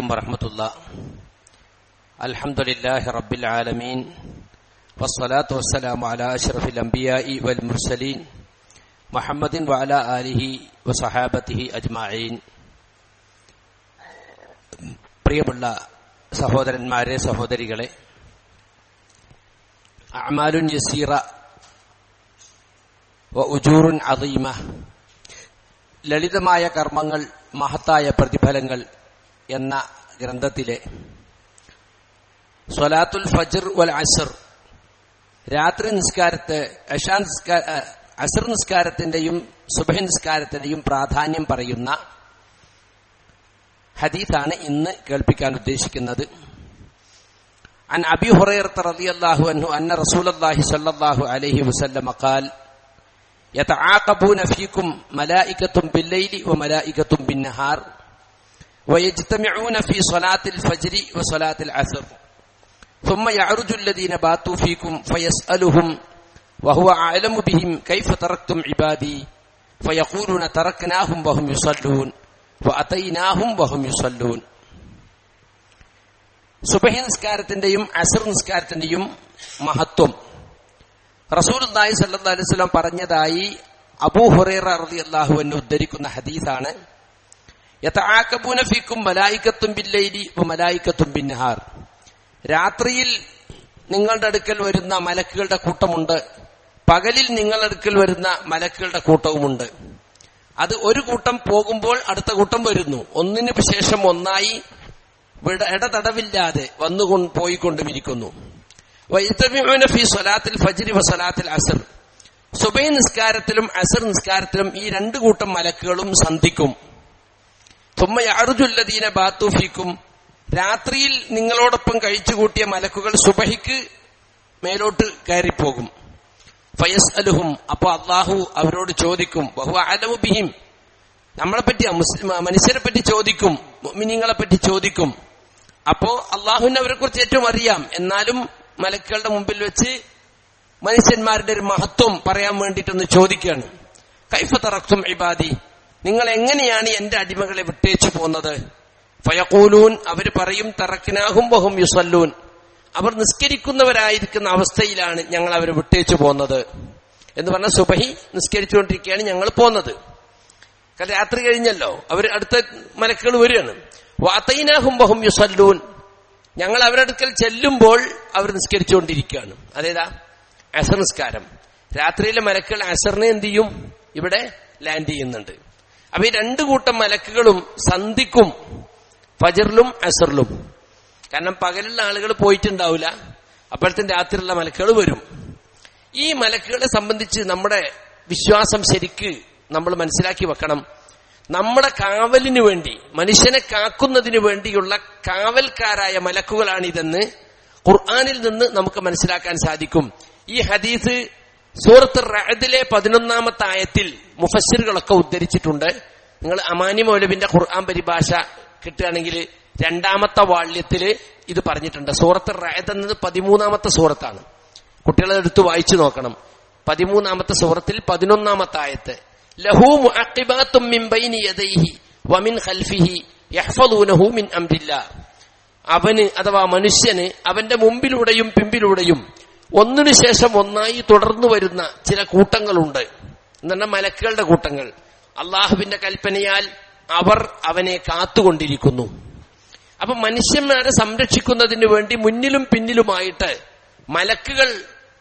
അലൈക്കും വറഹ്മത്തുള്ളാഹി. അൽഹംദുലില്ലാഹി റബ്ബിൽ ആലമീൻ വസ്സലാത്തു വസ്സലാമു അലാ അഷ്റഫിൽ അംബിയാഇ വൽ മുർസലീൻ മുഹമ്മദിൻ വഅലാ ആലിഹി വസഹാബത്തിഹി അജ്മഈൻ. പ്രിയമുള്ള സഹോദരന്മാരെ, സഹോദരികളെ, അഅ്മാലുൻ യസീറ വ ഉജൂറുൻ അദീമ, ലളിതമായ കർമ്മങ്ങൾ മഹത്തായ പ്രതിഫലങ്ങൾ എന്ന ഗ്രന്ഥത്തിലെ സ്വലാത്തുൽ ഫജ്ർ വൽ അസ്ർ, രാത്രി നിസ്കാരത്തെ അസ്ർ നിസ്കാരത്തിന്റെയും സുബ്ഹി നിസ്കാരത്തിന്റെയും പ്രാധാന്യം പറയുന്ന ഹദീസാണ് ഇന്ന് കേൾപ്പിക്കാൻ ഉദ്ദേശിക്കുന്നത്. അൻ അബീ ഹുറൈറ റളിയല്ലാഹു അൻഹു അന്ന റസൂലുള്ളാഹി സ്വല്ലല്ലാഹു അലൈഹി വസല്ലം ഖാൽ യതആഖബൂന ഫീകും മലായികത്തുൻ ബില്ലൈലി വമലായികത്തുൻ ബിന്നഹാർ വയജ്തമിഊന ഫീ സ്വലാത്തിൽ ഫജ്രി വസ്വലാത്തിൽ അസ്ർ ثم يعرج الذين باتوا فيكم فيسألهم وهو أعلم بهم كيف تركتم عبادي فيقولون تركناهم وهم يصلون وأتيناهم وهم يصلون. സുബ്ഹി നിസ്കാരത്തിന്റെയും അസ്ർ നിസ്കാരത്തിന്റെയും മഹത്വം റസൂലുള്ളാഹി സ്വല്ലല്ലാഹു അലൈഹി വസല്ലം പറഞ്ഞതായി അബൂ ഹുറൈറ റളിയല്ലാഹു അൻഹു ഉദ്ധരിക്കുന്ന ഹദീസാണ്. യതആഖബൂന ഫീകും മലായികത്തുൻ ബില്ലൈലി വമലായികത്തുൻ ബിന്നഹാർ, രാത്രിയിൽ നിങ്ങളുടെ അടുക്കൽ വരുന്ന മലക്കുകളുടെ കൂട്ടമുണ്ട്, പകലിൽ നിങ്ങളുടെ അടുക്കൽ വരുന്ന മലക്കുകളുടെ കൂട്ടവുമുണ്ട്. അത് ഒരു കൂട്ടം പോകുമ്പോൾ അടുത്ത കൂട്ടം വരുന്നു, ഒന്നിനു ശേഷം ഒന്നായി ഇടതടവില്ലാതെ പോയിക്കൊണ്ടുമിരിക്കുന്നു. വയജ്തമിഊന ഫീ സ്വലാത്തിൽ ഫജ്രി വസ്വലാത്തിൽ അസ്ർ, സുബഹി നിസ്കാരത്തിലും അസ്ർ നിസ്കാരത്തിലും ഈ രണ്ടു കൂട്ടം മലക്കുകളും സന്ധിക്കും. ثم يعرج الذين باتوا فيكم, രാത്രിയിൽ നിങ്ങളോടൊപ്പം കഴിച്ചുകൂട്ടിയ മലക്കുകൾ സുബഹിക്ക് മേലോട്ട് കയറിപ്പോകും. ഫയസ്അലുഹും, അപ്പൊ അള്ളാഹു അവരോട് ചോദിക്കും. വഹുവ അഅലമു ബിഹിം, നമ്മളെപ്പറ്റി മനുഷ്യരെ പറ്റി ചോദിക്കും, മുഅ്മിനീങ്ങളെ പറ്റി ചോദിക്കും. അപ്പോ അള്ളാഹുവിനെ അവരെ കുറിച്ച് ഏറ്റവും അറിയാം. എന്നാലും മലക്കുകളുടെ മുമ്പിൽ വെച്ച് മനുഷ്യന്മാരുടെ ഒരു മഹത്വം പറയാൻ വേണ്ടിയിട്ടൊന്ന് ചോദിക്കുകയാണ്. കൈഫ തറക്തും ഇബാദി, നിങ്ങൾ എങ്ങനെയാണ് എന്റെ അടിമകളെ വിട്ടേച്ചു പോന്നത്? ഫയഖൂലൂൻ, അവർ പറയും, തറക്നാഹും വഹും യുസല്ലൂൻ, അവർ നിസ്കരിക്കുന്നവരായിരിക്കുന്ന അവസ്ഥയിലാണ് ഞങ്ങൾ അവരെ വിട്ടേച്ചു പോന്നത് എന്ന് പറഞ്ഞ സുബഹി നിസ്കരിച്ചുകൊണ്ടിരിക്കുകയാണ് ഞങ്ങൾ പോന്നത്. കാരണം രാത്രി കഴിഞ്ഞല്ലോ, അവർ അടുത്ത മലക്കുകൾ വരികയാണ്. വഅതൈനാഹും വഹും യുസല്ലൂൻ, ഞങ്ങൾ അവരുടെ അടുക്കൽ ചെല്ലുമ്പോൾ അവർ നിസ്കരിച്ചുകൊണ്ടിരിക്കുകയാണ്. അതേതാ? അസ്ർ നിസ്കാരം. രാത്രിയിലെ മലക്കുകൾ അസ്റിനെ എന്ത് ചെയ്യും? ഇവിടെ ലാൻഡ് ചെയ്യുന്നുണ്ട്. അപ്പൊ ഈ രണ്ടു കൂട്ടം മലക്കുകളും സന്ധിക്കും, ഫജ്റിലും അസ്റിലും. കാരണം പകലുള്ള ആളുകൾ പോയിട്ടുണ്ടാവില്ല, അപ്പോഴത്തെ രാത്രിയിലുള്ള മലക്കുകൾ വരും. ഈ മലക്കുകളെ സംബന്ധിച്ച് നമ്മുടെ വിശ്വാസം ശരിക്ക് നമ്മൾ മനസ്സിലാക്കി വെക്കണം. നമ്മുടെ കാവലിനു വേണ്ടി, മനുഷ്യനെ കാക്കുന്നതിന് വേണ്ടിയുള്ള കാവൽക്കാരായ മലക്കുകളാണിതെന്ന് ഖുർആനിൽ നിന്ന് നമുക്ക് മനസ്സിലാക്കാൻ സാധിക്കും. ഈ ഹദീസ് സൂറത്തുർ റഅദിലെ 11-ാമത്തെ ആയത്തിൽ മുഫസ്സിറുകളൊക്കെ ഉദ്ധരിച്ചിട്ടുണ്ട്. നിങ്ങൾ അമാനി മൗലവിന്റെ ഖുർആൻ പരിഭാഷ കിട്ടുകയാണെങ്കിൽ 2-ാമത്തെ വാള്യത്തില് ഇത് പറഞ്ഞിട്ടുണ്ട്. സൂറത്തുർ റഅദ് എന്നത് 13-ാമത്തെ സൂറത്താണ്. കുട്ടികളെ എടുത്ത് വായിച്ചു നോക്കണം. 13-ാമത്തെ സൂറത്തിൽ 11-ാമത്തെ ആയത്ത്, ലഹു മുഅഖിബാത്തും മിൻ ബൈനി യദൈഹി വമിൻ ഖൽഫിഹി യഹ്ഫദൂനഹു മിൻ അംരില്ലാഹ്, അവന് അഥവാ മനുഷ്യന് അവന്റെ മുമ്പിലൂടെയും പിമ്പിലൂടെയും ഒന്നിനു ശേഷം ഒന്നായി തുടർന്നു വരുന്ന ചില കൂട്ടങ്ങളുണ്ട്. എന്നാൽ മലക്കുകളുടെ കൂട്ടങ്ങൾ. അള്ളാഹുവിന്റെ കൽപ്പനയാൽ അവർ അവനെ കാത്തുകൊണ്ടിരിക്കുന്നു. അപ്പൊ മനുഷ്യന്മാരെ സംരക്ഷിക്കുന്നതിന് വേണ്ടി മുന്നിലും പിന്നിലുമായിട്ട് മലക്കുകളെ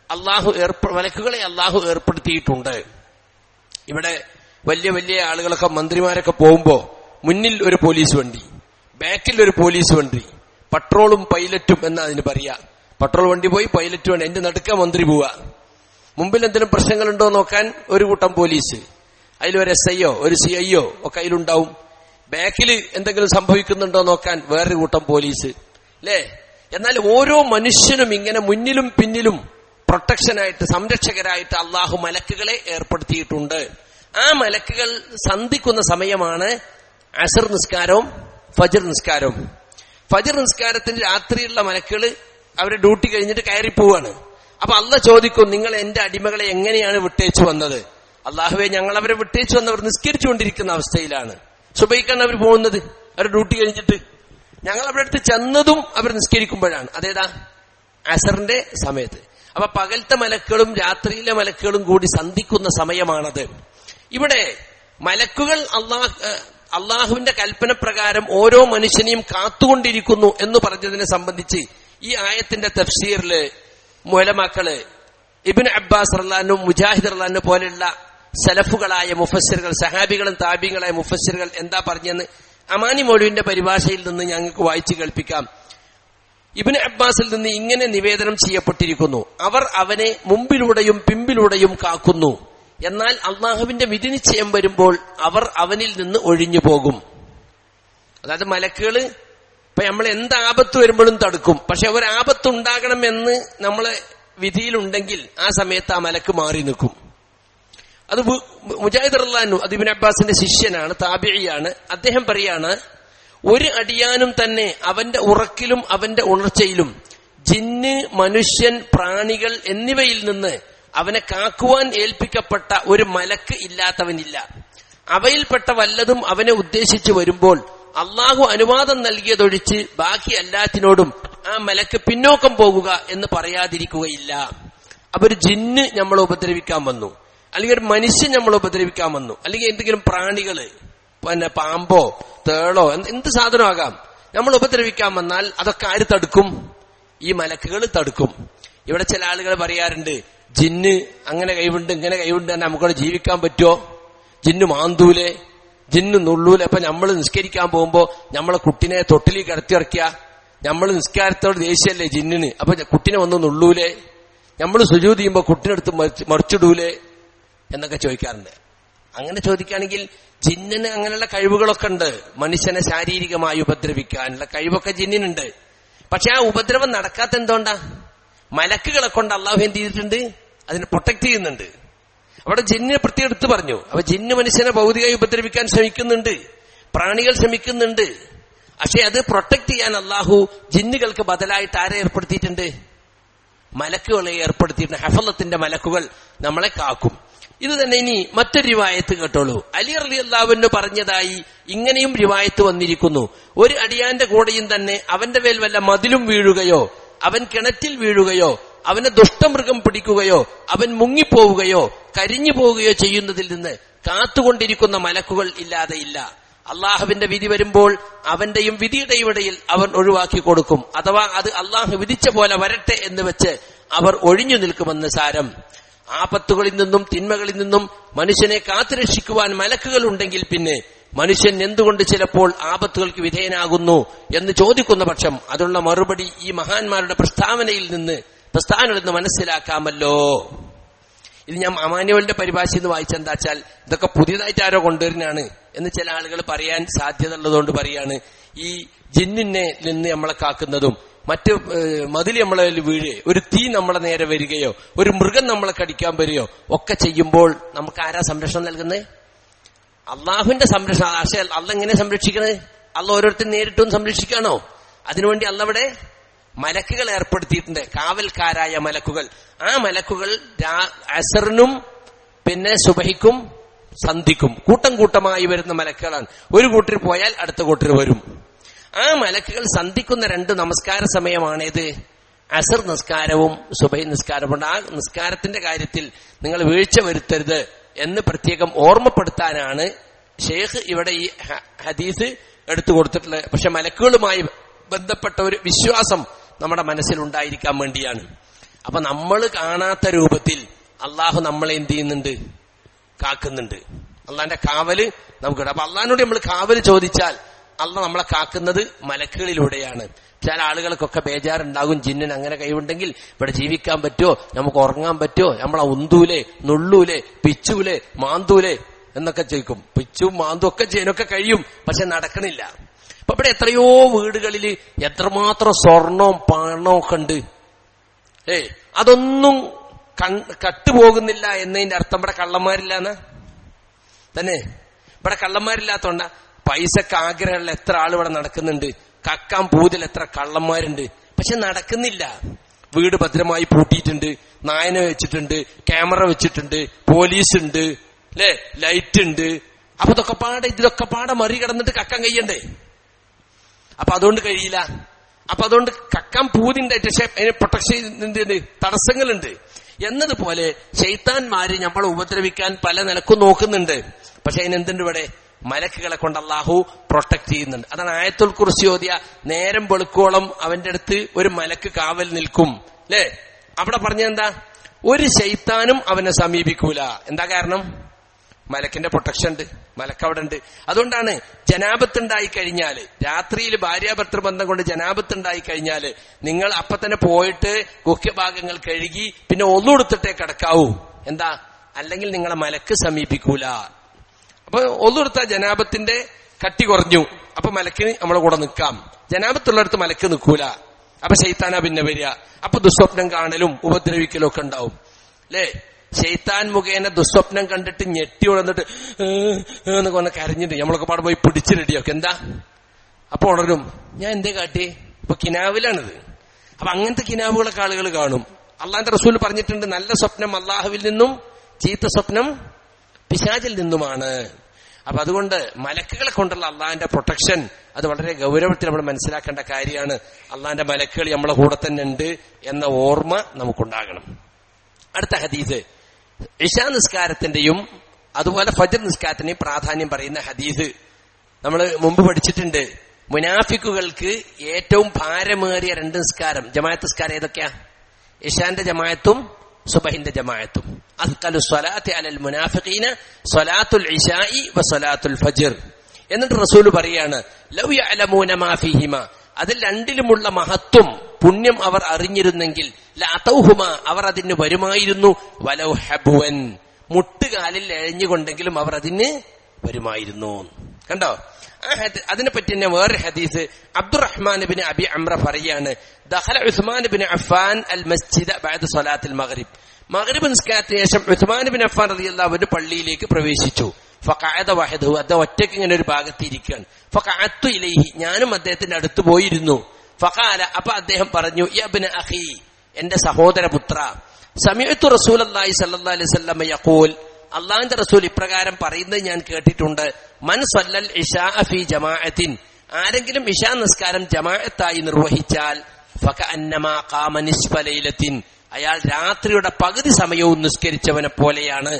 അള്ളാഹു ഏർപ്പെടുത്തിയിട്ടുണ്ട്. ഇവിടെ വലിയ വലിയ ആളുകളൊക്കെ, മന്ത്രിമാരൊക്കെ പോകുമ്പോ മുന്നിൽ ഒരു പോലീസ് വണ്ടി, ബാക്കിൽ ഒരു പോലീസ് വണ്ടി, പട്രോളും പൈലറ്റും എന്നാ അതിന് പറയാ. പട്രോൾ വണ്ടി പോയി, പൈലറ്റ് വണ്ടി, അതിന്റെ നടുക്ക മന്ത്രി പോവുക. മുമ്പിൽ എന്തെങ്കിലും പ്രശ്നങ്ങളുണ്ടോ നോക്കാൻ ഒരു കൂട്ടം പോലീസ്, അതിലൊരു SIO ഒരു CIO ഒക്കെ അതിലുണ്ടാവും. ബാക്കിൽ എന്തെങ്കിലും സംഭവിക്കുന്നുണ്ടോ നോക്കാൻ വേറൊരു കൂട്ടം പോലീസ്, അല്ലേ? എന്നാൽ ഓരോ മനുഷ്യനും ഇങ്ങനെ മുന്നിലും പിന്നിലും പ്രൊട്ടക്ഷനായിട്ട്, സംരക്ഷകരായിട്ട് അള്ളാഹു മലക്കുകളെ ഏർപ്പെടുത്തിയിട്ടുണ്ട്. ആ മലക്കുകൾ സന്ധിക്കുന്ന സമയമാണ് അസ്ർ നിസ്കാരവും ഫജ്ർ നിസ്കാരവും. ഫജ്ർ നിസ്കാരത്തിന് രാത്രിയുള്ള മലക്കുകൾ അവരെ ഡ്യൂട്ടി കഴിഞ്ഞിട്ട് കയറിപ്പോവാണ്. അപ്പൊ അള്ളാഹ് ചോദിക്കും, നിങ്ങൾ എന്റെ അടിമകളെ എങ്ങനെയാണ് വിട്ടേച്ചു വന്നത്? അള്ളാഹുവെ, ഞങ്ങൾ അവരെ വിട്ടേച്ചു വന്നവർ നിസ്കരിച്ചുകൊണ്ടിരിക്കുന്ന അവസ്ഥയിലാണ്. സുബഹിക്കാണ് അവർ പോകുന്നത്, അവരുടെ ഡ്യൂട്ടി കഴിഞ്ഞിട്ട്. ഞങ്ങൾ അവിടെ അടുത്ത് ചെന്നതും അവർ നിസ്കരിക്കുമ്പോഴാണ്. അതേതാ? അസറിന്റെ സമയത്ത്. അപ്പൊ പകലത്തെ മലക്കുകളും രാത്രിയിലെ മലക്കുകളും കൂടി സന്ധിക്കുന്ന സമയമാണത്. ഇവിടെ മലക്കുകൾ അള്ളാഹുവിന്റെ കൽപ്പന പ്രകാരം ഓരോ മനുഷ്യനെയും കാത്തുകൊണ്ടിരിക്കുന്നു എന്ന് പറഞ്ഞതിനെ സംബന്ധിച്ച് ഈ ആയത്തിന്റെ തഫ്സീറില് ഉലമാക്കള് ഇബ്നു അബ്ബാസ് റളിയല്ലാഹു അൻഹു, മുജാഹിദ് റളിയല്ലാഹു അൻഹു പോലെയുള്ള സലഫുകളായ മുഫസ്സിറുകൾ, സഹാബികളും താബികളായ മുഫസ്സിറുകൾ എന്താ പറഞ്ഞെന്ന് അമാനി മൗലവിന്റെ പരിഭാഷയിൽ നിന്ന് ഞങ്ങൾക്ക് വായിച്ചു കേൾപ്പിക്കാം. ഇബ്നു അബ്ബാസിൽ നിന്ന് ഇങ്ങനെ നിവേദനം ചെയ്യപ്പെട്ടിരിക്കുന്നു: അവർ അവനെ മുമ്പിലൂടെയും പിമ്പിലൂടെയും കാക്കുന്നു. എന്നാൽ അള്ളാഹുവിന്റെ വിധിനിശ്ചയം വരുമ്പോൾ അവർ അവനിൽ നിന്ന് ഒഴിഞ്ഞു പോകും. അതായത് മലക്കുകള് ഇപ്പൊ നമ്മൾ എന്ത് ആപത്ത് വരുമ്പോഴും തടുക്കും. പക്ഷെ ഒരു ആപത്ത് ഉണ്ടാകണമെന്ന് നമ്മളെ വിധിയിലുണ്ടെങ്കിൽ ആ സമയത്ത് ആ മലക്ക് മാറി നിൽക്കും. അത് മുജാഹിദ് റളിയല്ലാഹു അൻഹു, അത് ഇബ്നു അബ്ബാസിന്റെ ശിഷ്യനാണ്, താബിഈയാണ്. അദ്ദേഹം പറയാണ്, ഒരു അടിയാനും തന്നെ അവന്റെ ഉറക്കിലും അവന്റെ ഉണർച്ചയിലും ജിന്ന്, മനുഷ്യൻ, പ്രാണികൾ എന്നിവയിൽ നിന്ന് അവനെ കാക്കുവാൻ ഏൽപ്പിക്കപ്പെട്ട ഒരു മലക്ക് ഇല്ലാത്തവനില്ല. അവയിൽപ്പെട്ട വല്ലതും അവനെ ഉദ്ദേശിച്ചു വരുമ്പോൾ അള്ളാഹു അനുവാദം നൽകിയതൊഴിച്ച് ബാക്കി എല്ലാത്തിനോടും ആ മലക്ക് പിന്നോക്കം പോകുക എന്ന് പറയാതിരിക്കുകയില്ല. അപ്പൊ ഒരു ജിന്ന് നമ്മളെ ഉപദ്രവിക്കാൻ വന്നു, അല്ലെങ്കിൽ ഒരു മനുഷ്യൻ നമ്മളെ ഉപദ്രവിക്കാൻ വന്നു, അല്ലെങ്കിൽ എന്തെങ്കിലും പ്രാണികള്, പിന്നെ പാമ്പോ തേളോ എന്ത് സാധനമാകാം, നമ്മൾ ഉപദ്രവിക്കാൻ വന്നാൽ അതൊക്കെ ആര് തടുക്കും? ഈ മലക്കുകൾ തടുക്കും. ഇവിടെ ചില ആളുകൾ പറയാറുണ്ട്, ജിന്ന് അങ്ങനെ കൈവുണ്ട് ഇങ്ങനെ കൈവുണ്ട് തന്നെ നമുക്കവിടെ ജീവിക്കാൻ പറ്റുമോ? ജിന്ന് മാന്തൂലെ, ജിന്ന് നുള്ളൂലെ. അപ്പൊ നമ്മൾ നിസ്കരിക്കാൻ പോകുമ്പോ നമ്മളെ കുട്ടിനെ തൊട്ടിലേക്ക് കിടത്തിയിറക്കിയ നമ്മൾ നിസ്കാരത്തോട് ദേഷ്യല്ലേ ജിന്നിന്, അപ്പൊ കുട്ടിനെ ഒന്ന് നുള്ളൂലെ? നമ്മൾ സുജൂദ് ചെയ്യുമ്പോ കുട്ടിനെടുത്ത് മറിച്ചിടൂലേ എന്നൊക്കെ ചോദിക്കാറുണ്ട്. അങ്ങനെ ചോദിക്കുകയാണെങ്കിൽ ജിന്നിന് അങ്ങനെയുള്ള കഴിവുകളൊക്കെ ഉണ്ട്. മനുഷ്യനെ ശാരീരികമായി ഉപദ്രവിക്കാനുള്ള കഴിവൊക്കെ ജിന്നിനുണ്ട്. പക്ഷെ ആ ഉപദ്രവം നടക്കാത്ത എന്തുകൊണ്ടാ? മലക്കുകളെ കൊണ്ട് അള്ളാഹു എന്ത് ചെയ്തിട്ടുണ്ട്? അതിനെ പ്രൊട്ടക്ട് ചെയ്യുന്നുണ്ട്. അവിടെ ജിന്നിനെ പ്രത്യേകം എടുത്തു പറഞ്ഞു. അപ്പൊ ജിന്ന് മനുഷ്യനെ ഭൗതികമായി ഉപദ്രവിക്കാൻ ശ്രമിക്കുന്നുണ്ട്, പ്രാണികൾ ശ്രമിക്കുന്നുണ്ട്. പക്ഷെ അത് പ്രൊട്ടക്ട് ചെയ്യാൻ അള്ളാഹു ജിന്നുകൾക്ക് ബദലായിട്ട് ആരെ ഏർപ്പെടുത്തിയിട്ടുണ്ട്? മലക്കുകളെ ഏർപ്പെടുത്തിയിട്ടുണ്ട്. ഹഫളത്തിന്റെ മലക്കുകൾ നമ്മളെ കാക്കും. ഇത് തന്നെ ഇനി മറ്റൊരു റിവായത്ത് കേട്ടോളൂ. അലി റളിയല്ലാഹു അൻഹു പറഞ്ഞതായി ഇങ്ങനെയും റിവായത്ത് വന്നിരിക്കുന്നു: ഒരു അടിയാന്റെ കൂടെയും തന്നെ അവന്റെ മേൽ വല്ല മതിലും വീഴുകയോ, അവൻ കിണറ്റിൽ വീഴുകയോ, അവനെ ദുഷ്ടമൃഗം പിടിക്കുകയോ, അവൻ മുങ്ങിപ്പോവുകയോ കരിഞ്ഞു പോവുകയോ ചെയ്യുന്നതിൽ നിന്ന് കാത്തുകൊണ്ടിരിക്കുന്ന മലക്കുകൾ ഇല്ലാതെയില്ല. അള്ളാഹുവിന്റെ വിധി വരുമ്പോൾ അവന്റെയും വിധിയുടെയും ഇടയിൽ അവൻ ഒഴിവാക്കി കൊടുക്കും. അഥവാ അത് അള്ളാഹു വിധിച്ച പോലെ വരട്ടെ എന്ന് വെച്ച് അവർ ഒഴിഞ്ഞു നിൽക്കുമെന്ന് സാരം. ആപത്തുകളിൽ നിന്നും തിന്മകളിൽ നിന്നും മനുഷ്യനെ കാത്തുരക്ഷിക്കുവാൻ മലക്കുകൾ ഉണ്ടെങ്കിൽ പിന്നെ മനുഷ്യൻ എന്തുകൊണ്ട് ചിലപ്പോൾ ആപത്തുകൾക്ക് വിധേയനാകുന്നു എന്ന് ചോദിക്കുന്ന പക്ഷം അതിനുള്ള മറുപടി ഈ മഹാന്മാരുടെ പ്രസ്താവനയിൽ നിന്ന് മനസ്സിലാക്കാമല്ലോ. ഇത് ഞാൻ അമാനുവലിന്റെ പരിഭാഷയിൽ നിന്ന് വായിച്ചെന്താ വെച്ചാൽ ഇതൊക്കെ പുതിയതായിട്ട് ആരോ കൊണ്ടുവരുന്നതാണ് എന്ന് ചില ആളുകൾ പറയാൻ സാധ്യത ഉള്ളതുകൊണ്ട് പറയാണ്. ഈ ജിന്നിനെ നിന്ന് നമ്മളെ കാക്കുന്നതും മറ്റ് മതിൽ നമ്മളെ വീഴുകയോ, ഒരു തീ നമ്മളെ നേരെ വരികയോ, ഒരു മൃഗം നമ്മളെ കടിക്കാൻ വരികയോ ഒക്കെ ചെയ്യുമ്പോൾ നമുക്ക് ആരാ സംരക്ഷണം നൽകുന്നത്? അള്ളാഹുവിന്റെ സംരക്ഷണം. പക്ഷേ അള്ള എങ്ങനെ സംരക്ഷിക്കണത്? അള്ള ഓരോരുത്തരും നേരിട്ടൊന്നും സംരക്ഷിക്കാണോ? അതിനുവേണ്ടി അള്ള അവിടെ മലക്കുകൾ ഏർപ്പെടുത്തിയിട്ടുണ്ട്, കാവൽക്കാരായ മലക്കുകൾ. ആ മലക്കുകൾ അസറിനും പിന്നെ സുബഹിക്കും സന്ധിക്കും കൂട്ടം കൂട്ടമായി വരുന്ന മലക്കുകളാണ്. ഒരു കൂട്ടർ പോയാൽ അടുത്ത കൂട്ടർ വരും. ആ മലക്കുകൾ സന്ധിക്കുന്ന രണ്ട് നമസ്കാര സമയമാണേത്? അസർ നിസ്കാരവും സുബഹി നിസ്കാരവും. ആ നിസ്കാരത്തിന്റെ കാര്യത്തിൽ നിങ്ങൾ വീഴ്ച വരുത്തരുത് എന്ന് പ്രത്യേകം ഓർമ്മപ്പെടുത്താനാണ് ഷെയ്ഖ് ഇവിടെ ഈ ഹദീസ് എടുത്തു കൊടുത്തിട്ടുള്ളത്. പക്ഷെ മലക്കുകളുമായി ബന്ധപ്പെട്ട ഒരു വിശ്വാസം നമ്മുടെ മനസ്സിൽ ഉണ്ടായിരിക്കാൻ വേണ്ടിയാണ്. അപ്പൊ നമ്മൾ കാണാത്ത രൂപത്തിൽ അള്ളാഹു നമ്മളെ എന്ത് ചെയ്യുന്നുണ്ട്? കാക്കുന്നുണ്ട്. അള്ളാന്റെ കാവല് നമുക്ക്. അപ്പൊ അള്ളാഹിനോട് നമ്മൾ കാവല് ചോദിച്ചാൽ അള്ള നമ്മളെ കാക്കുന്നത് മലക്കുകളിലൂടെയാണ്. ചില ആളുകൾക്കൊക്കെ ബേജാറുണ്ടാകും, ജിന്നിന് അങ്ങനെ കഴിവുണ്ടെങ്കിൽ ഇവിടെ ജീവിക്കാൻ പറ്റുമോ, നമുക്ക് ഉറങ്ങാൻ പറ്റുമോ, നമ്മളെ ഉന്തൂലെ, നുള്ളൂലെ, പിച്ചൂലെ, മാന്തൂലെ എന്നൊക്കെ ചോദിക്കും. പിച്ചും മാന്തും ഒക്കെ ചെയ്യാനൊക്കെ കഴിയും, പക്ഷെ നടക്കണില്ല. അപ്പൊ ഇവിടെ എത്രയോ വീടുകളിൽ എത്രമാത്രം സ്വർണവും പണവും ഒക്കെ ഉണ്ട്. അതൊന്നും കട്ടുപോകുന്നില്ല എന്നതിന്റെ അർത്ഥം ഇവിടെ കള്ളന്മാരില്ലാന്ന് തന്നെ. ഇവിടെ കള്ളന്മാരില്ലാത്തോണ്ട പൈസക്ക് ആഗ്രഹമുള്ള എത്ര ആൾ ഇവിടെ നടക്കുന്നുണ്ട്, കക്കാൻ പൂതിൽ എത്ര കള്ളന്മാരുണ്ട്, പക്ഷെ നടക്കുന്നില്ല. വീട് ഭദ്രമായി പൂട്ടിയിട്ടുണ്ട്, നായനെ വെച്ചിട്ടുണ്ട്, ക്യാമറ വെച്ചിട്ടുണ്ട്, പോലീസ് ഉണ്ട്, അല്ലെ, ലൈറ്റ് ഉണ്ട്. അപ്പൊ ഇതിലൊക്കെ പാടെ മറികടന്നിട്ട് കക്കാൻ കഴിയണ്ടേ? അപ്പൊ അതുകൊണ്ട് കഴിയില്ല. അപ്പൊ അതുകൊണ്ട് കക്കാൻ പൂതിന്റെ പക്ഷെ അതിന് പ്രൊട്ടക്ഷൻ തടസ്സങ്ങളുണ്ട്. എന്നതുപോലെ ശൈത്താന്മാര് നമ്മളെ ഉപദ്രവിക്കാൻ പല നിലക്കും നോക്കുന്നുണ്ട്. പക്ഷെ അതിനെന്തുണ്ട്? ഇവിടെ മലക്കുകളെ കൊണ്ട് അള്ളാഹു പ്രൊട്ടക്ട് ചെയ്യുന്നുണ്ട്. അതാണ് ആയത്തുൽ കുർസി ഓതിയ നേരം വെളുക്കോളം അവന്റെ അടുത്ത് ഒരു മലക്ക് കാവൽ നിൽക്കും അല്ലേ? അവിടെ പറഞ്ഞെന്താ? ഒരു ശൈത്താനും അവനെ സമീപിക്കൂല. എന്താ കാരണം? മലക്കിന്റെ പ്രൊട്ടക്ഷൻ ഉണ്ട്, മലക്ക് അവിടെ ഉണ്ട്. അതുകൊണ്ടാണ് ജനാപത്തുണ്ടായി കഴിഞ്ഞാല്, രാത്രിയിൽ ഭാര്യാഭർത്തൃ ബന്ധം കൊണ്ട് ജനാപത്തുണ്ടായി കഴിഞ്ഞാല് നിങ്ങൾ അപ്പൊ തന്നെ പോയിട്ട് ഗുഹ്യഭാഗങ്ങൾ കഴുകി പിന്നെ ഒന്നുകൊടുത്തിട്ടേ കിടക്കാവൂ. എന്താ? അല്ലെങ്കിൽ നിങ്ങളെ മലക്ക് സമീപിക്കൂല. അപ്പൊ ഒന്നുകൊടുത്ത ജനാപത്തിന്റെ കട്ടി കുറഞ്ഞു. അപ്പൊ മലക്കിന് നമ്മളെ കൂടെ നിൽക്കാം. ജനാപത്തുള്ളിടത്ത് മലക്ക് നിൽക്കൂല. അപ്പൊ ശൈത്താനാ പിന്നെ വരിക. അപ്പൊ ദുസ്വപ്നം കാണലും ഉപദ്രവിക്കലും ഒക്കെ ഉണ്ടാവും അല്ലേ? ശൈത്താൻ മുഖേന ദുസ്വപ്നം കണ്ടിട്ട് ഞെട്ടി ഉണർന്നിട്ട് എന്നൊക്കെ പറഞ്ഞ കരഞ്ഞിട്ട് നമ്മളൊക്കെ പാടെ പോയി പിടിച്ച് റെഡിയൊക്കെ. എന്താ? അപ്പൊ ഉണരും. ഞാൻ എന്തേ കാട്ടി? ഇപ്പൊ കിനാവിലാണിത്. അപ്പൊ അങ്ങനത്തെ കിനാവുകളൊക്കെ ആളുകൾ കാണും. അള്ളാന്റെ റസൂൽ പറഞ്ഞിട്ടുണ്ട്, നല്ല സ്വപ്നം അള്ളാഹുവിൽ നിന്നും ചീത്ത സ്വപ്നം പിശാചിൽ നിന്നുമാണ്. അപ്പൊ അതുകൊണ്ട് മലക്കുകളെ കൊണ്ടുള്ള അള്ളാഹിന്റെ പ്രൊട്ടക്ഷൻ അത് വളരെ ഗൗരവത്തിൽ നമ്മൾ മനസ്സിലാക്കേണ്ട കാര്യമാണ്. അള്ളാഹിന്റെ മലക്കുകൾ നമ്മളെ കൂടെ തന്നെ ഉണ്ട് എന്ന ഓർമ്മ നമുക്കുണ്ടാകണം. അടുത്ത ഹദീസ് ഇശാ നിസ്കാരത്തിന്റെയും അതുപോലെ ഫജ്ർ നിസ്കാരത്തിന്റെയും പ്രാധാന്യം പറയുന്ന ഹദീസ് നമ്മൾ മുമ്പ് പഠിച്ചിട്ടുണ്ട്. മുനാഫിക്കുകൾക്ക് ഏറ്റവും ഭാരമേറിയ രണ്ട് നിസ്കാരം, ജമാഅത്ത് നിസ്കാരം ഏതൊക്കെയാ? ഇശാന്റെ ജമാഅത്തും സുബഹിന്റെ ജമാഅത്തും. അസ്കലു സ്വലാത്തി അലൽ മുനാഫിഖീന സ്വലാത്തുൽ ഇശാഇ വസ്വലാത്തുൽ ഫജ്ർ. എന്നിട്ട് റസൂൽ പറയാണ്, ലൗ യഅലമൂന മാ ഫീഹിമ, അതിൽ രണ്ടിലുമുള്ള മഹത്വം പുണ്യം അവർ അറിഞ്ഞിരുന്നെങ്കിൽ ലഅതൗഹുമ, അവർ അതിന് വരുമായിരുന്നു. വലൗ ഹബ്വൻ, മുട്ടുകാലിൽ എഴഞ്ഞുകൊണ്ടെങ്കിലും അവർ അതിന് വരുമായിരുന്നു. കണ്ടോ? അതിനെപ്പറ്റി തന്നെ വേറൊരു ഹദീസ് അബ്ദുറഹ്മാൻ ഇബ്നു അബി അംറ പറയാണ്, ദഖല ഉസ്മാൻ ഇബ്നു അഫ്ഫാൻ അൽ മസ്ജിദ ബഅദ സ്വലാത്തിൽ മഗ്രിബ്. മഗ്രിബ് നിസ്കാരത്തിന് ശേഷം ഉസ്മാൻ ഇബ്നു അഫ്ഫാൻ റളിയല്ലാഹു അൻഹു പള്ളിയിലേക്ക് പ്രവേശിച്ചു. ഫഖഅദ വഹദഹു, അദ്ദേഹം ഒറ്റയ്ക്ക് ഇങ്ങനെ ഒരു ഭാഗത്ത് ഇരിക്കുകയാണ്. ഫഖഅത്തു ഇലൈഹി, ഞാനും അദ്ദേഹത്തിന്റെ അടുത്ത് പോയിരുന്നു. ഫഖാല, അപ്പൊ അദ്ദേഹം പറഞ്ഞു, യാ ഇബ്ന അഖി, എന്റെ സഹോദരപുത്ര, സമിഅ്തു റസൂലല്ലാഹി സ്വല്ലല്ലാഹു അലൈഹി വസല്ലം യഖൂൽ, അള്ളാഹുവിന്റെ റസൂൽ ഇപ്രകാരം പറയുന്നത് ഞാൻ കേട്ടിട്ടുണ്ട്. മൻ സല്ലൽ ഇശാ ഫീ ജമാഅത്തിൻ, ആരെങ്കിലും ഇശാ നിസ്കാരം ജമാഅത്തായി നിർവഹിച്ചാൽ ഫകഅന്നമാ ഖാമ നിസ്ഫ ലൈലത്തിൻ, അയാൾ രാത്രിയുടെ പകുതി സമയവും നിസ്കരിച്ചവനെ പോലെയാണ്.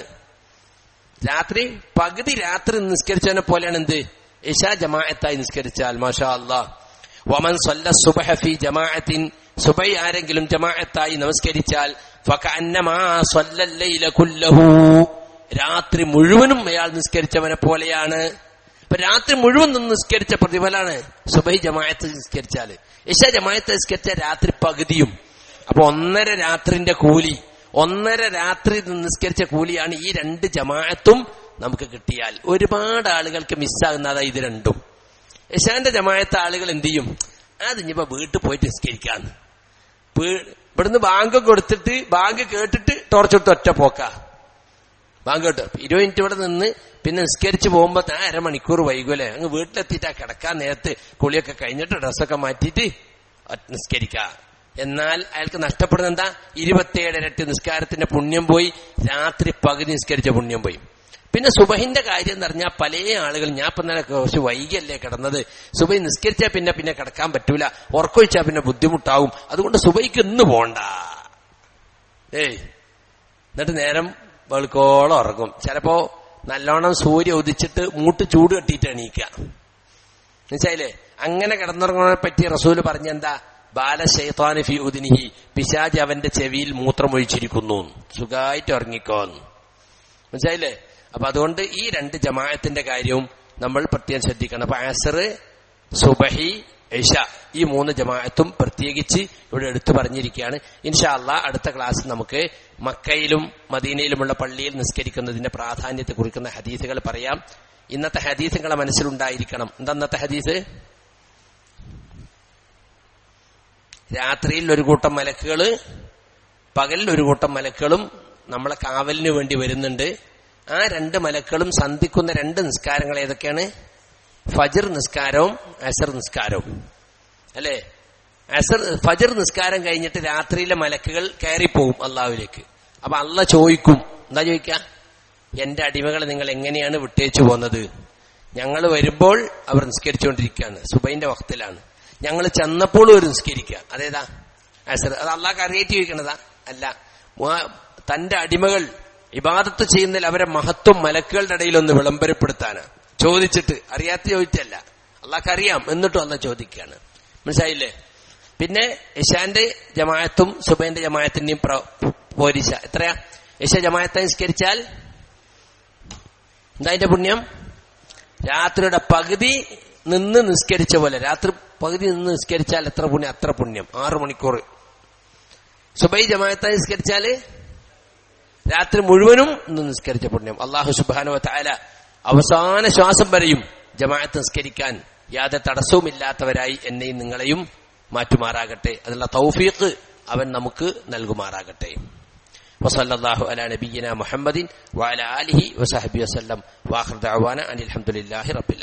പകുതി രാത്രി നിസ്കരിച്ചവനെ പോലെയാണ് എന്ത്? ഇശാ ജമാഅത്തായി നിസ്കരിച്ചാൽ. മാഷാ അല്ലാഹ്. വമൻ സല്ല സുബ്ഹ ഫീ ജമാഅത്തിൻ, സുബൈ ആരെങ്കിലും ജമാഅത്തായി നമസ്കരിച്ചാൽ ഫകഅന്നമാ സല്ലൽ ലൈല കുല്ലഹു, രാത്രി മുഴുവനും അയാൾ നിസ്കരിച്ചവനെ പോലെയാണ്. ഇപ്പൊ രാത്രി മുഴുവൻ നിസ്കരിച്ച പ്രതിഫലാണ് സുബൈ ജമാഅത്ത് നിസ്കരിച്ചാല്. ഇശാ ജമാഅത്ത് നിസ്കരിച്ച രാത്രി പകുതിയും. അപ്പൊ 1.5 രാത്രിന്റെ കൂലി, 1.5 രാത്രി നിസ്കരിച്ച കൂലിയാണ് ഈ രണ്ട് ജമാഅത്തും നമുക്ക് കിട്ടിയാൽ. ഒരുപാട് ആളുകൾക്ക് മിസ്സാകുന്നതാ ഇത് രണ്ടും. ഇശാന്റെ ജമാഅത്ത് ആളുകൾ എന്ത് ചെയ്യും? അതിനിപ്പോ വീട്ടിൽ പോയിട്ട് നിസ്കരിക്കാന്ന്, ഇവിടുന്ന് ബാങ്ക് കൊടുത്തിട്ട് ബാങ്ക് കേട്ടിട്ട് ടോർച്ചെടുത്ത് ഒറ്റ പോക്കാ. ബാങ്ക് കേട്ടോ 20 മിനിറ്റ് ഇവിടെ നിന്ന് പിന്നെ നിസ്കരിച്ച് പോകുമ്പോ 1/2 മണിക്കൂർ വൈകുമല്ലേ, അങ്ങ് വീട്ടിലെത്തിയിട്ട് ആ കിടക്കാൻ നേരത്ത് കുളിയൊക്കെ കഴിഞ്ഞിട്ട് ഡ്രസ്സൊക്കെ മാറ്റിയിട്ട് നിസ്കരിക്ക. എന്നാൽ അയാൾക്ക് നഷ്ടപ്പെടുന്ന എന്താ? 27 ഇരട്ടി നിസ്കാരത്തിന്റെ പുണ്യം പോയി, രാത്രി പകുതി നിസ്കരിച്ച പുണ്യം പോയി. പിന്നെ സുബഹിന്റെ കാര്യം എന്ന് പറഞ്ഞാൽ പല ആളുകൾ, ഞാൻ ഇപ്പൊ തന്നെ കുറച്ച് വൈകിയല്ലേ കിടന്നത്, സുബഹി നിസ്കരിച്ചാൽ പിന്നെ കിടക്കാൻ പറ്റൂല, ഉറക്കൊഴിച്ചാൽ പിന്നെ ബുദ്ധിമുട്ടാവും, അതുകൊണ്ട് സുബഹിക്ക് ഇന്ന് പോണ്ട. എന്നിട്ട് നേരം വെളുക്കോളം ഉറങ്ങും. ചിലപ്പോ നല്ലോണം സൂര്യ ഉദിച്ചിട്ട് മൂട്ട് ചൂട് കെട്ടിയിട്ട് എണീക്കുക. മനസ്സിലായില്ലേ? അങ്ങനെ കിടന്നുറങ്ങുന്നതിനെ പറ്റി റസൂല് പറഞ്ഞെന്താ? ബാല ശൈത്താന് ഫി ഉദ്നിഹി, പിശാച് അവന്റെ ചെവിയിൽ മൂത്രമൊഴിച്ചിരിക്കുന്നു, സുഖമായിട്ട് ഉറങ്ങിക്കോന്ന്. മനസ്സിലായില്ലേ? അപ്പൊ അതുകൊണ്ട് ഈ രണ്ട് ജമാഅത്തിന്റെ കാര്യവും നമ്മൾ പ്രത്യേകം ശ്രദ്ധിക്കണം. അപ്പൊ അസ്ർ, സുബഹി, ഇശ, ഈ 3 ജമാഅത്തും പ്രത്യേകിച്ച് ഇവിടെ എടുത്തു പറഞ്ഞിരിക്കുകയാണ്. ഇൻഷാ അല്ലാഹ് അടുത്ത ക്ലാസ് നമുക്ക് മക്കയിലും മദീനയിലുമുള്ള പള്ളിയിൽ നിസ്കരിക്കുന്നതിന്റെ പ്രാധാന്യത്തെ കുറിക്കുന്ന ഹദീസുകൾ പറയാം. ഇന്നത്തെ ഹദീസ് നിങ്ങളെ മനസ്സിലുണ്ടായിരിക്കണം. എന്താ ഇന്നത്തെ ഹദീസ്? രാത്രിയിൽ ഒരു കൂട്ടം മലക്കുകള്, പകലിൽ ഒരു കൂട്ടം മലക്കുകളും നമ്മളെ കാവലിന് വേണ്ടി വരുന്നുണ്ട്. ആ 2 മലക്കുകളും സന്ധിക്കുന്ന 2 നിസ്കാരങ്ങൾ ഏതൊക്കെയാണ്? ഫജ്ർ നിസ്കാരവും അസർ നിസ്കാരവും അല്ലേ? ഫജ്ർ നിസ്കാരം കഴിഞ്ഞിട്ട് രാത്രിയിലെ മലക്കുകൾ കയറിപ്പോവും അള്ളാഹുവിലേക്ക്. അപ്പൊ അള്ളാഹ് ചോദിക്കും, എന്താ ചോദിക്ക? എന്റെ അടിമകളെ നിങ്ങൾ എങ്ങനെയാണ് വിട്ടേച്ചു പോന്നത്? ഞങ്ങൾ വരുമ്പോൾ അവർ നിസ്കരിച്ചുകൊണ്ടിരിക്കുകയാണ്, സുബൈന്റെ വക്തിലാണ്. ഞങ്ങൾ ചെന്നപ്പോൾ ഒരു നിസ്കരിക്കുക, അതേതാ? അസർ. അത് അള്ളാഹ്ക്ക് അറിയേറ്റ് ചോദിക്കണതാ? അല്ല. തന്റെ അടിമകൾ ഇബാദത്ത് ചെയ്യുന്നതിൽ അവരെ മഹത്വം മലക്കുകളുടെ ഇടയിൽ ഒന്ന് വിളംബരപ്പെടുത്താനാണ് ചോദിച്ചിട്ട്, അറിയാത്ത ചോദിച്ചല്ല. അള്ളാഹ്ക്ക് അറിയാം, എന്നിട്ടും അല്ല ചോദിക്കുകയാണ്. മനസ്സിലായില്ലേ? പിന്നെ ഇശാന്റെ ജമാഅത്തും സുബൈന്റെ ജമാഅത്തിന്റെയും പോരിശ എത്രയാ? ഇശ ജമാഅത്തെ നിസ്കരിച്ചാൽ എന്താ അതിന്റെ പുണ്യം? രാത്രിയുടെ പകുതി നിന്ന് നിസ്കരിച്ച പോലെ. രാത്രി പകുതി നിന്ന് നിസ്കരിച്ചാൽ എത്ര പുണ്യം? അത്ര പുണ്യം. 6 മണിക്കൂർ. സുബൈ ജമാഅത്തെ നിസ്കരിച്ചാല് രാത്രി മുഴുവനും നിന്ന് നിസ്കരിച്ച പുണ്യം. അല്ലാഹു സുബ്ഹാനഹു വ തആല അവസാന ശ്വാസം വരെയും ജമാഅത്ത് നിസ്കരിക്കാൻ യാതൊരു തടസ്സവുമില്ലാത്തവരായി എന്നെയും നിങ്ങളെയും മാറ്റുമാറാകട്ടെ. അതിനുള്ള തൗഫീഖ് അവൻ നമുക്ക് നൽകുമാറാകട്ടെ. വസല്ലല്ലാഹു അലാ നബിയ്യിനാ മുഹമ്മദിൻ വഅലാ ആലിഹി വസഹ്ബിഹി വസല്ലം. വആഖിറു ദഅവാന അനിൽ ഹംദുലില്ലാഹി റബ്ബിൽ